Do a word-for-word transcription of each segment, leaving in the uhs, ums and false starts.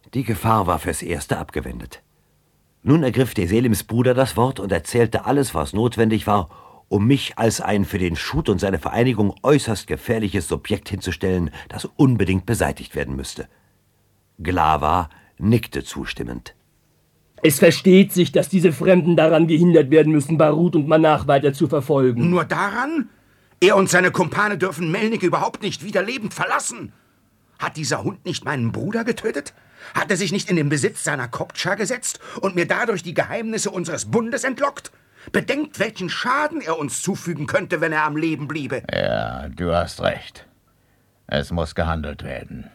Die Gefahr war fürs Erste abgewendet. Nun ergriff der Selims Bruder das Wort und erzählte alles, was notwendig war, um mich als ein für den Schut und seine Vereinigung äußerst gefährliches Subjekt hinzustellen, das unbedingt beseitigt werden müsste. Glawa nickte zustimmend. Es versteht sich, dass diese Fremden daran gehindert werden müssen, Barut und Manach weiter zu verfolgen. Nur daran? Er und seine Kumpane dürfen Melnik überhaupt nicht wieder lebend verlassen. Hat dieser Hund nicht meinen Bruder getötet? Hat er sich nicht in den Besitz seiner Koptscha gesetzt und mir dadurch die Geheimnisse unseres Bundes entlockt? Bedenkt, welchen Schaden er uns zufügen könnte, wenn er am Leben bliebe. Ja, du hast recht. Es muss gehandelt werden.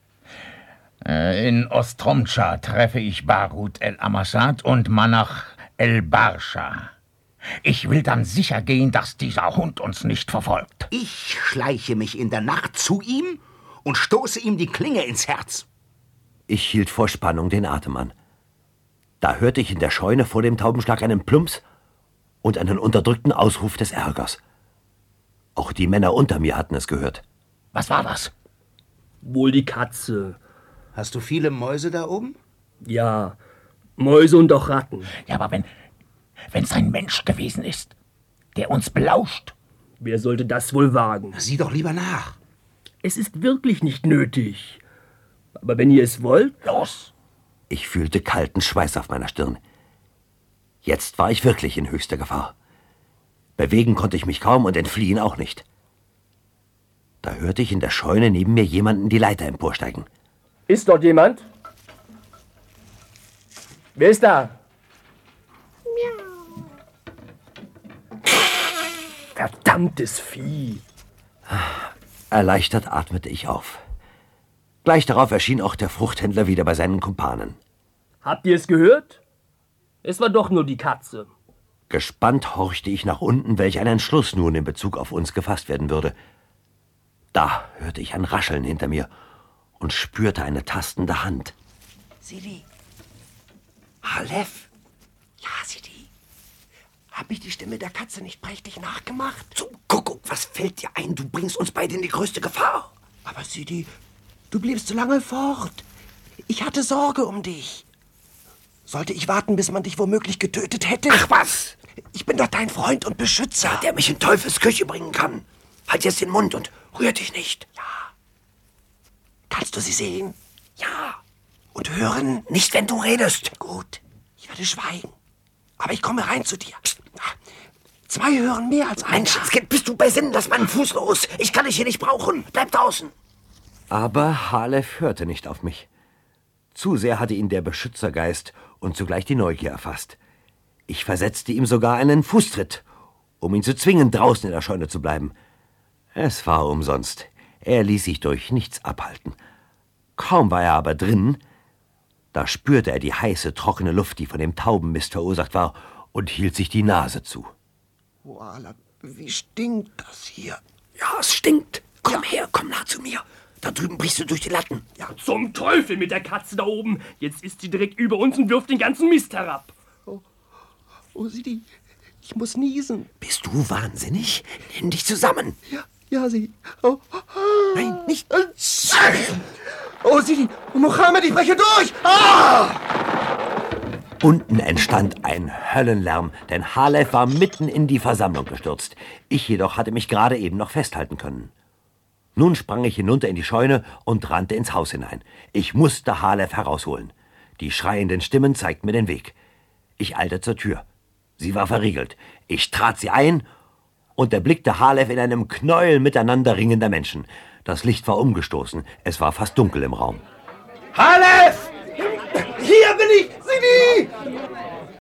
In Ostromcha treffe ich Barut el-Amasad und Manach el-Barscha. Ich will dann sicher gehen, dass dieser Hund uns nicht verfolgt. Ich schleiche mich in der Nacht zu ihm und stoße ihm die Klinge ins Herz. Ich hielt vor Spannung den Atem an. Da hörte ich in der Scheune vor dem Taubenschlag einen Plumps und einen unterdrückten Ausruf des Ärgers. Auch die Männer unter mir hatten es gehört. Was war das? Wohl die Katze. Hast du viele Mäuse da oben? Ja, Mäuse und auch Ratten. Ja, aber wenn wenn es ein Mensch gewesen ist, der uns belauscht. Wer sollte das wohl wagen? Sieh doch lieber nach. Es ist wirklich nicht nötig. Aber wenn ihr es wollt... Los! Ich fühlte kalten Schweiß auf meiner Stirn. Jetzt war ich wirklich in höchster Gefahr. Bewegen konnte ich mich kaum und entfliehen auch nicht. Da hörte ich in der Scheune neben mir jemanden die Leiter emporsteigen. Ist dort jemand? Wer ist da? Miau. Verdammtes Vieh. Erleichtert atmete ich auf. Gleich darauf erschien auch der Fruchthändler wieder bei seinen Kumpanen. Habt ihr es gehört? Es war doch nur die Katze. Gespannt horchte ich nach unten, welch ein Entschluss nun in Bezug auf uns gefasst werden würde. Da hörte ich ein Rascheln hinter mir und spürte eine tastende Hand. Sidi. Halef? Ja, Sidi. Hab ich die Stimme der Katze nicht prächtig nachgemacht? Zum Kuckuck, was fällt dir ein? Du bringst uns beide in die größte Gefahr. Aber Sidi, du bliebst so lange fort. Ich hatte Sorge um dich. Sollte ich warten, bis man dich womöglich getötet hätte? Ach was! Ich bin doch dein Freund und Beschützer. Ja, der mich in Teufels Küche bringen kann. Halt jetzt den Mund und rühr dich nicht. Ja. Kannst du sie sehen? Ja. Und hören? Nicht, wenn du redest. Gut, ich werde schweigen. Aber ich komme rein zu dir. Zwei hören mehr als einer. Menschenskind, bist du bei Sinnen? Lass meinen Fuß los. Ich kann dich hier nicht brauchen. Bleib draußen. Aber Halef hörte nicht auf mich. Zu sehr hatte ihn der Beschützergeist und zugleich die Neugier erfasst. Ich versetzte ihm sogar einen Fußtritt, um ihn zu zwingen, draußen in der Scheune zu bleiben. Es war umsonst. Er ließ sich durch nichts abhalten. Kaum war er aber drin, da spürte er die heiße, trockene Luft, die von dem Taubenmist verursacht war, und hielt sich die Nase zu. Voila, wie stinkt das hier? Ja, es stinkt. Komm ja. her, komm nah zu mir. Da drüben brichst du durch die Latten. Ja, zum Teufel mit der Katze da oben. Jetzt ist sie direkt über uns und wirft den ganzen Mist herab. Oh, oh Sidi, ich muss niesen. Bist du wahnsinnig? Nimm dich zusammen. Ja, ja, Sidi. Oh. Nein, nicht. Oh, Sidi, Mohammed, ich breche durch. Ah! Unten entstand ein Höllenlärm, denn Halef war mitten in die Versammlung gestürzt. Ich jedoch hatte mich gerade eben noch festhalten können. Nun sprang ich hinunter in die Scheune und rannte ins Haus hinein. Ich musste Halef herausholen. Die schreienden Stimmen zeigten mir den Weg. Ich eilte zur Tür. Sie war verriegelt. Ich trat sie ein und erblickte Halef in einem Knäuel miteinander ringender Menschen. Das Licht war umgestoßen. Es war fast dunkel im Raum. Halef! Hier bin ich! Sidi!